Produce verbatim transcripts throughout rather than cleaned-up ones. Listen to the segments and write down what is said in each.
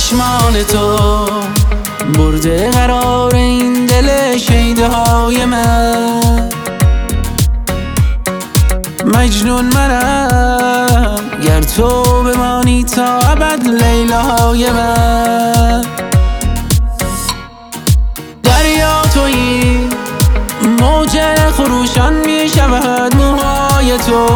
چشمان تو برده قرار این دل شیده های من. مجنون منم گر تو بمانی تا ابد لیلای من. دریا تویی موج خروشان می شود موهای تو.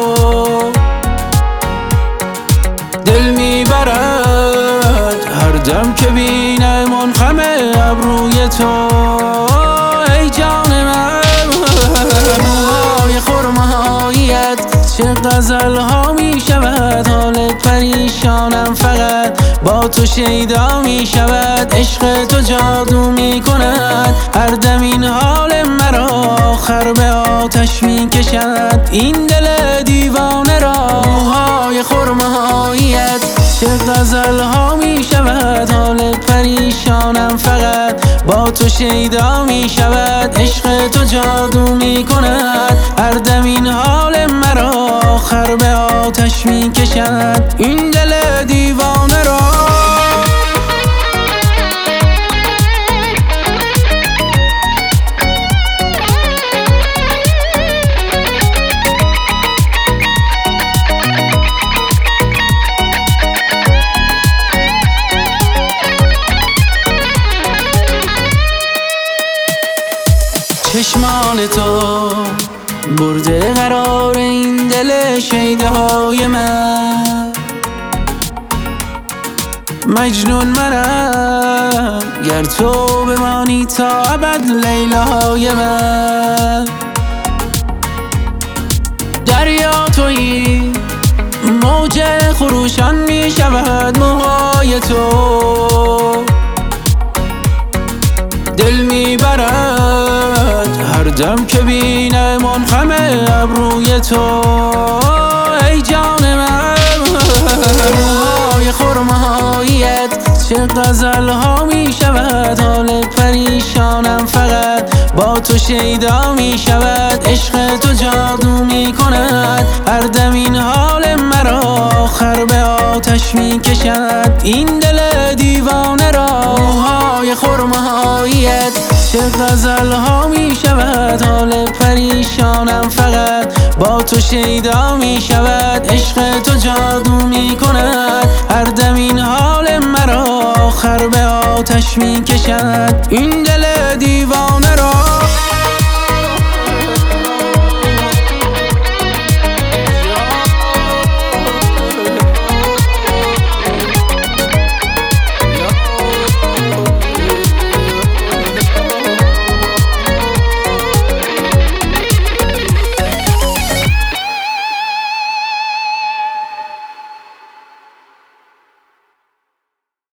دل می برد هر دم که بینه منخم ابروی تو. ای جان من موهای خرمهاییت چه غزل ها می شود. حال پریشانم فقط با تو شیدا می شود. عشق تو جادو می کند هر دم این حال مرا آخر به آتش می کشد این دل دیوانه را. موهای خرمهاییت چه غزل ها می شود. حال پریشانم فقط با تو شیدا می شود. عشق تو جادو می کند هر دم این حال مرا آخر به آتش می کشد این دل دیوانه را. چشمان تو برده قرار این دل شیده های من. مجنون منم گر تو بمانی تا ابد لیلای من. دریا تویی موج خروشان می شود موهای تو. دل می برد هر دم که بینه منخم ابروی تو. ای جان من موهای خرمهاییت چه غزل ها می شود. حال پریشانم فقط با تو شیدا می شود. عشق تو جادو می کند هر دم این حال مرا آخر به آتش می کشد این دل دیوانه را. موهای خرمهاییت چه غزل ها می شود. حال پریشانم فقط با تو شیدا می شود. عشق تو جادو می کند هر دم این حال مرا آخر به آتش می کشد این دل